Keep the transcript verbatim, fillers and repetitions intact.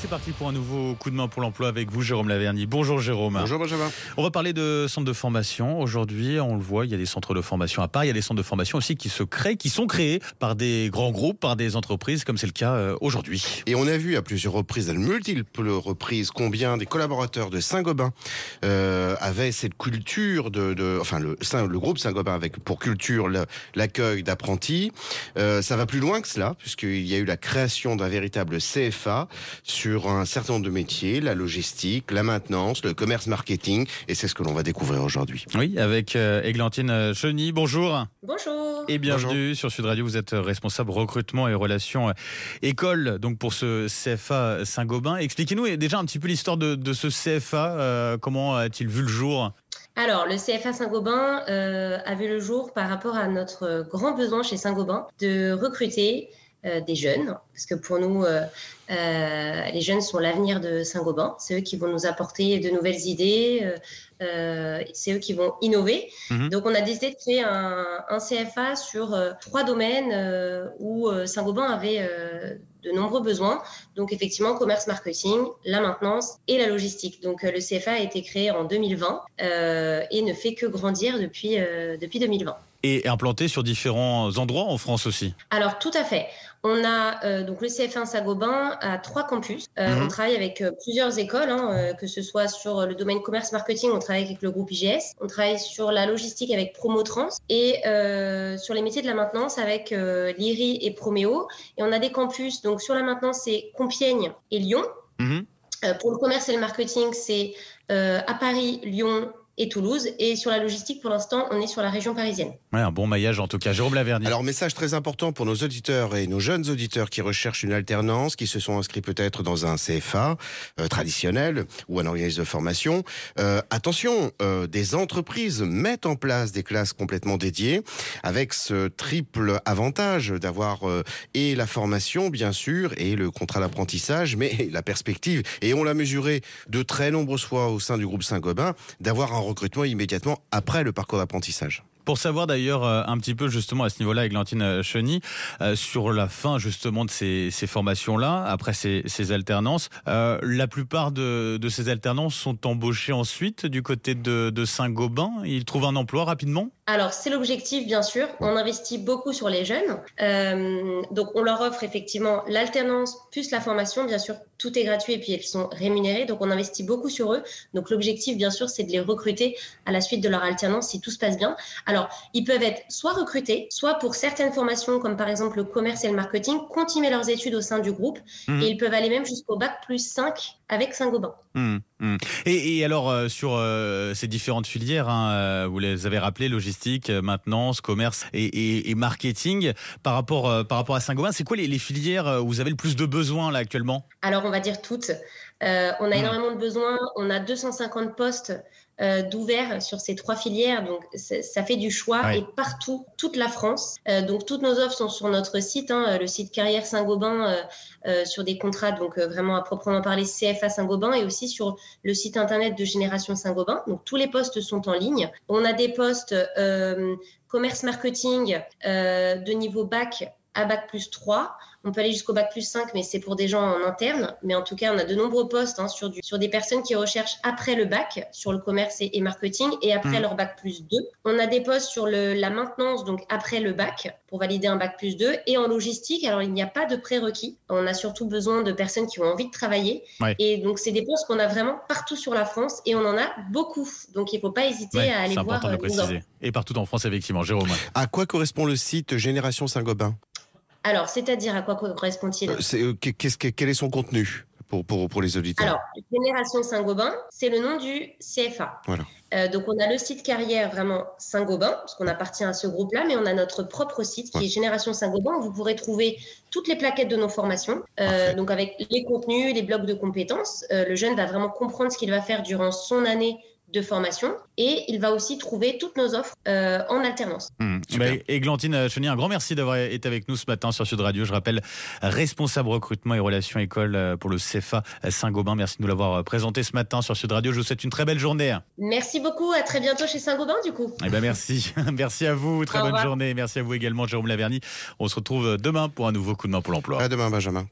c'est parti pour un nouveau coup de main pour l'emploi avec vous, Jérôme Laverny. Bonjour Jérôme. Bonjour Benjamin. On va parler de centres de formation. Aujourd'hui, on le voit, il y a des centres de formation à part, il y a des centres de formation aussi qui se créent, qui sont créés par des grands groupes, par des entreprises, comme c'est le cas euh, aujourd'hui. Et on a vu à plusieurs reprises, à de multiples reprises, combien des collaborateurs de Saint-Gobain euh, avaient cette culture de, de enfin le, le groupe Saint-Gobain avec pour culture le, l'accueil d'apprentis. Euh, ça va plus loin que cela, puisqu'il y a eu la création d'un véritable C F A sur un certain nombre de métiers, la logistique, la maintenance, le commerce marketing, et c'est ce que l'on va découvrir aujourd'hui. Oui, avec euh, Églantine Cheny. Bonjour. Bonjour. Et bienvenue Bonjour. Sur Sud Radio. Vous êtes responsable recrutement et relations école, donc pour ce C F A Saint-Gobain. Expliquez-nous déjà un petit peu l'histoire de, de ce C F A. Euh, comment a-t-il vu le jour ? Alors, le C F A Saint-Gobain euh, a vu le jour par rapport à notre grand besoin chez Saint-Gobain de recruter euh, des jeunes, parce que pour nous, euh, euh, les jeunes sont l'avenir de Saint-Gobain. C'est eux qui vont nous apporter de nouvelles idées, euh, euh, c'est eux qui vont innover. Mmh. Donc, on a décidé de créer un, un C F A sur euh, trois domaines euh, où euh, Saint-Gobain avait euh, de nombreux besoins. Donc, effectivement, commerce marketing, la maintenance et la logistique. Donc, euh, le C F A a été créé en deux mille vingt euh, et ne fait que grandir depuis, euh, depuis deux mille vingt. Et implanté sur différents endroits en France aussi. Alors, tout à fait. On a euh, donc le C F A Saint-Gobain à trois campus. Euh, mmh. On travaille avec euh, plusieurs écoles, hein, euh, que ce soit sur le domaine commerce marketing, on travaille avec le groupe I G S. On travaille sur la logistique avec Promotrans et euh, sur les métiers de la maintenance avec euh, l'I R I et Proméo. Et on a des campus, donc sur la maintenance, c'est Compiègne et Lyon. Mmh. Euh, pour le commerce et le marketing, c'est euh, à Paris, Lyon et Toulouse. Et sur la logistique, pour l'instant, on est sur la région parisienne. Ouais, un bon maillage en tout cas. Jérôme Laverny. Alors, message très important pour nos auditeurs et nos jeunes auditeurs qui recherchent une alternance, qui se sont inscrits peut-être dans un C F A euh, traditionnel ou un organisme de formation. Euh, attention, euh, des entreprises mettent en place des classes complètement dédiées avec ce triple avantage d'avoir euh, et la formation, bien sûr, et le contrat d'apprentissage, mais la perspective, et on l'a mesuré de très nombreuses fois au sein du groupe Saint-Gobain, d'avoir un recrutement immédiatement après le parcours d'apprentissage. Pour savoir d'ailleurs euh, un petit peu justement à ce niveau-là, Églantine Cheny, euh, sur la fin justement de ces, ces formations-là, après ces, ces alternances, euh, la plupart de, de ces alternances sont embauchés ensuite du côté de, de Saint-Gobain. Ils trouvent un emploi rapidement ? Alors, c'est l'objectif, bien sûr. On investit beaucoup sur les jeunes. Euh, donc, on leur offre effectivement l'alternance plus la formation. Bien sûr, tout est gratuit et puis elles sont rémunérées. Donc, on investit beaucoup sur eux. Donc, l'objectif, bien sûr, c'est de les recruter à la suite de leur alternance si tout se passe bien. Alors, ils peuvent être soit recrutés, soit pour certaines formations, comme par exemple le commerce et le marketing, continuer leurs études au sein du groupe. Mmh. Et ils peuvent aller même jusqu'au bac plus cinq avec Saint-Gobain. Mmh. Mmh. Et, et alors, euh, sur euh, ces différentes filières, hein, euh, vous les avez rappelées, logistique, maintenance, commerce et, et, et marketing, par rapport, euh, par rapport à Saint-Gobain, c'est quoi les, les filières où vous avez le plus de besoins là actuellement ? Alors, on va dire toutes. Euh, on a mmh. énormément de besoins. On a deux cent cinquante postes euh, d'ouverts sur ces trois filières. Donc, ça fait du choix ouais. et partout, toute la France. Euh, donc, toutes nos offres sont sur notre site, hein, le site Carrière Saint-Gobain, euh, euh, sur des contrats, donc euh, vraiment à proprement parler C F A Saint-Gobain, et aussi sur le site internet de Génération Saint-Gobain. Donc, tous les postes sont en ligne. On a des postes euh, commerce marketing euh, de niveau bac à bac plus trois. On peut aller jusqu'au bac plus cinq, mais c'est pour des gens en interne. Mais en tout cas, on a de nombreux postes hein, sur, du, sur des personnes qui recherchent après le bac, sur le commerce et, et marketing, et après mmh. leur bac plus deux. On a des postes sur le, la maintenance, donc après le bac, pour valider un bac plus deux. Et en logistique, alors il n'y a pas de prérequis. On a surtout besoin de personnes qui ont envie de travailler. Ouais. Et donc, c'est des postes qu'on a vraiment partout sur la France, et on en a beaucoup. Donc, il ne faut pas hésiter ouais, à aller c'est voir. C'est important de préciser. Et partout en France, effectivement. Jérôme. À quoi correspond le site Génération Saint-Gobain ? Alors, c'est-à-dire à quoi correspond-il ? euh, c'est, euh, qu'est-ce que, Quel est son contenu pour, pour, pour les auditeurs ? Alors, Génération Saint-Gobain, c'est le nom du C F A. Voilà. Euh, donc, on a le site carrière vraiment Saint-Gobain, parce qu'on appartient à ce groupe-là, mais on a notre propre site qui ouais. est Génération Saint-Gobain, où vous pourrez trouver toutes les plaquettes de nos formations, euh, donc avec les contenus, les blocs de compétences. Euh, le jeune va vraiment comprendre ce qu'il va faire durant son année de formation, et il va aussi trouver toutes nos offres euh, en alternance. Mmh. Bah, Églantine Cheny, un grand merci d'avoir été avec nous ce matin sur Sud Radio. Je rappelle, responsable recrutement et relations école pour le C F A Saint-Gobain. Merci de nous l'avoir présenté ce matin sur Sud Radio. Je vous souhaite une très belle journée. Merci beaucoup, à très bientôt chez Saint-Gobain du coup. Eh ben merci, merci à vous, très Au bonne revoir. journée. Merci à vous également, Jérôme Laverny. On se retrouve demain pour un nouveau coup de main pour l'emploi. À demain, Benjamin.